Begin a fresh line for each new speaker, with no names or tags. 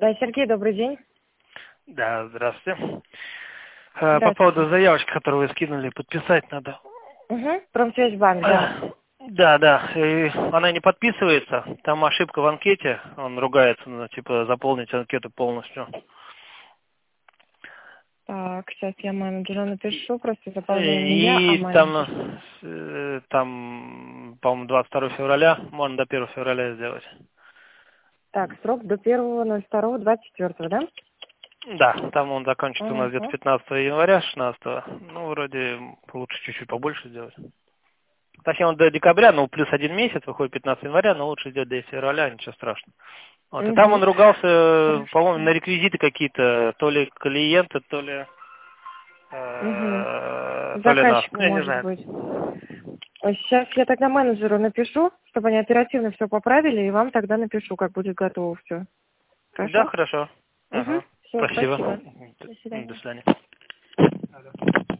Да, Сергей, добрый день.
Да, здравствуйте. По
Здравствуйте.
поводу заявочки, которую вы скинули, подписать надо.
Угу. Промсвязьбанк, да.
Да, и она не подписывается. Там ошибка в анкете. Он ругается, ну, типа, заполнить анкету полностью.
Так, сейчас я менеджеру напишу, просто заполнение не я, а
И
менеджер.
там, по-моему, 22 февраля, можно до 1 февраля сделать.
Так, срок до 1.02.24, да?
Да, там он закончится у нас где-то
Угу.
15 января, 16. Ну, вроде лучше чуть-чуть побольше сделать. Точнее, он до декабря, ну, плюс 1 месяц, выходит 15 января, но лучше сделать до февраля, ничего страшного. Вот, и там
Угу.
он ругался, по-моему,
Хорошо.
на реквизиты какие-то, то ли клиента, то ли,
Угу.
то ли нас.
Заказчику,
Я не
может
знаю.
быть. Сейчас я тогда менеджеру напишу, чтобы они оперативно все поправили, и вам тогда напишу, как будет готово все.
Да,
Хорошо?
хорошо.
Угу.
Ага.
Все,
Спасибо.
спасибо. До
До
свидания.
свидания.